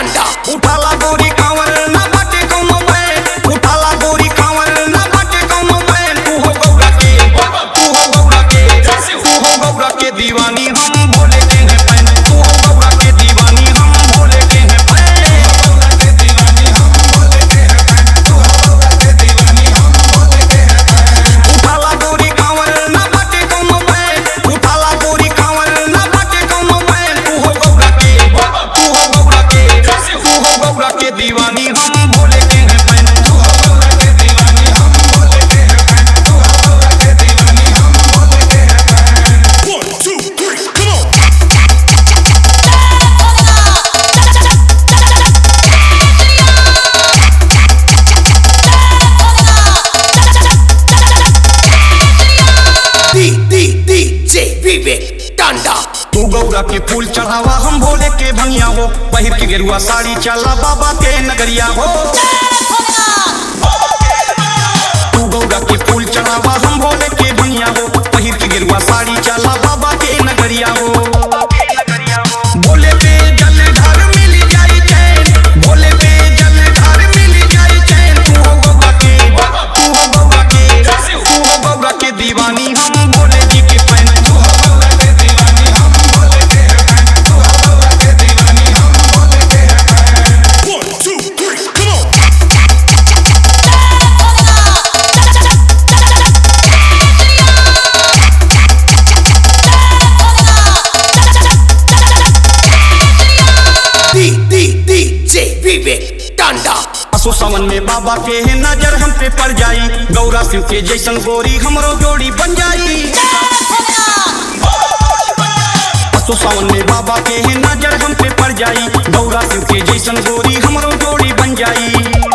डांडा। उठाला गोरी कांवर ना बाटे कौनो बैल, उठाला गोरी कांवर ना बाटे कौनो बैल। तू हो गौरा के, तू हो गौरा के, तू हो गौरा के दीवानी, हम भोले के हैं फैन। तू हो गौरा के दीवानी, हम भोले के हैं फैन। गौरा के दीवानी, हम भोले के हैं फैन। तू हो गौरा के दीवानी, हम भोले के हैं फैन। उठाला गोरी कांवर ना बाटे कौनो बैल, उठाला गोरी कांवर ना बाटे कौनो बैल। तू हो गौरा के, तू हो गौरा के, तू हो गौरा के दीवानी, हम भोले के हैं फैन। तू हो गौरा के दीवानी, हम भोले के हैं फैन। तू हो गौरा के दीवानी, हम भोले के हैं fan. 1, 2, 3, come on! DJ Vivek Danda. तू गौरा के फूल चढ़ावा, हम भोले के भंगिया हो। पहिर के गेरुआ साड़ी चला बाबा के नगरिया हो। तू गौरा के फूल चढ़ावा, हम भोले के भंगिया हो। पहिर के गेरुआ साड़ी चला बाबा के नगरिया हो। भोले पे जल ढार मिल जाई चैन, भोले पे जल ढार मिल जाई चैन। तू हो गौरा के, तू हो गौरा के, तू हो गौरा के दीवानी, हम भोले जी के फैन। तू हो गौरा के दीवानी, हम भोले के हैं फैन। तू हो गौरा के दीवानी, हम भोले के हैं fan. 1, 2, 3, come on! DJ Vivek Danda. असो सावन में बाबा के है नजर हम पे पड़ जाई, गौरा शिव के जैसन गोरी हमरो जोड़ी बन जाई। असो सावन में बाबा के है नजर हम पे पड़ जाई, गौरा शिव के जैसन गोरी हमरो जोड़ी बन जाई।